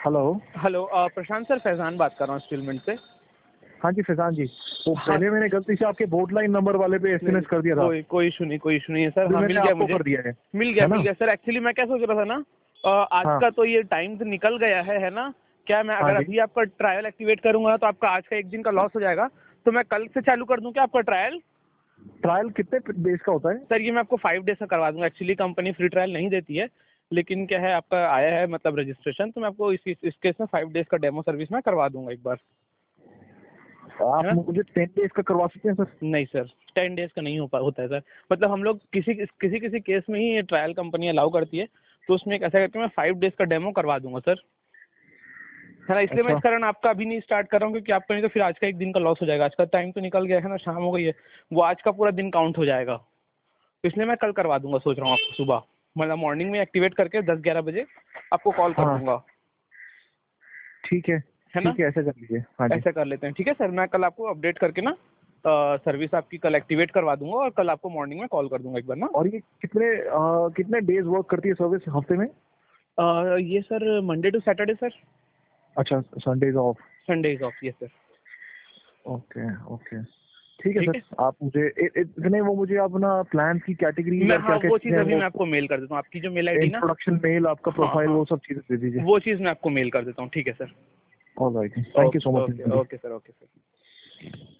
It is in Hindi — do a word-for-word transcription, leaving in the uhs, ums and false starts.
Hello hello uh, Prashant sir, Faizan बात कर रहा हूँ स्टीलमेंट से। हाँ जी फैजान जी, वो हाँ। पहले मैंने गलती से आपके बोर्ड लाइन नंबर वाले पे एसएमएस कर दिया था, कोई कोई इशू नहीं, कोई इशू नहीं है सर। फिर हाँ, मैंने मिल गया आपको मुझे, कर दिया है मिल गया है ना? मिल गया सर। एक्चुअली मैं क्या सोच रहा था ना, अ, आज हाँ का तो ये टाइम तो निकल गया है है ना। क्या मैं हाँ अगर जी। अभी आपका ट्रायल एक्टिवेट करूंगा तो आपका आज का एक दिन का लॉस हो जाएगा। तो मैं कल से चालू कर दूं क्या आपका ट्रायल? ट्रायल कितने डेज का होता है? सर ये मैं आपको फाइव डेज का करवा दूंगा। एक्चुअली कंपनी फ्री ट्रायल नहीं देती है, लेकिन क्या है आपका आया है मतलब रजिस्ट्रेशन, तो मैं आपको इस इस, इस केस में फाइव डेज का डेमो सर्विस मैं करवा दूंगा एक बार, है आप ना। मुझे टेन डेज का करवा सकते हैं सर? नहीं सर, टेन डेज का नहीं हो पा होता है सर। मतलब हम लोग किसी किसी किसी केस में ही ये ट्रायल कंपनी अलाउ करती है, तो उसमें एक ऐसा करके मैं फाइव डेज का डेमो करवा दूंगा सर, है ना। इसलिए मैं अच्छा इस कारण आपका अभी नहीं स्टार्ट कर रहा हूँ, क्योंकि आपका नहीं तो फिर आज का एक दिन का लॉस हो जाएगा। आज का टाइम तो निकल गया है ना, शाम हो गई है, वो आज का पूरा दिन काउंट हो जाएगा। तो इसलिए मैं कल करवा दूंगा, सोच रहा हूँ आपको सुबह, मतलब मॉर्निंग में एक्टिवेट करके दस ग्यारह बजे आपको कॉल कर हाँ दूंगा, ठीक है, है ना। ठीक है, ऐसा कर लीजिए। हाँ जी। ऐसा कर लेते हैं, ठीक है सर। मैं कल आपको अपडेट करके ना सर्विस आपकी कल एक्टिवेट करवा दूंगा, और कल आपको मॉर्निंग में कॉल कर दूंगा एक बार ना। और ये कितने आ, कितने डेज वर्क करती है सर्विस हफ्ते में? अ, ये sir Monday to Saturday sir, अच्छा, Sundays off. Sunday is off, yes sir. Okay okay, ठीक है ठीक सर। है, आप मुझे इ- इ- इतने वो मुझे अपना प्लान की कैटेगरीज मैं और हाँ क्या क्या वो चीज़ चीजें हैं अभी वो, मैं आपको मेल कर देता हूँ, आपकी जो मेल आईडी ना। इंट्रोडक्शन मेल, आपका हाँ प्रोफाइल, हाँ, वो सब चीजें दे दीजिए। वो चीज़ मैं आपको मेल कर देता हूँ, ठीक है sir. All right, thank you okay so okay much. Okay sir, okay sir.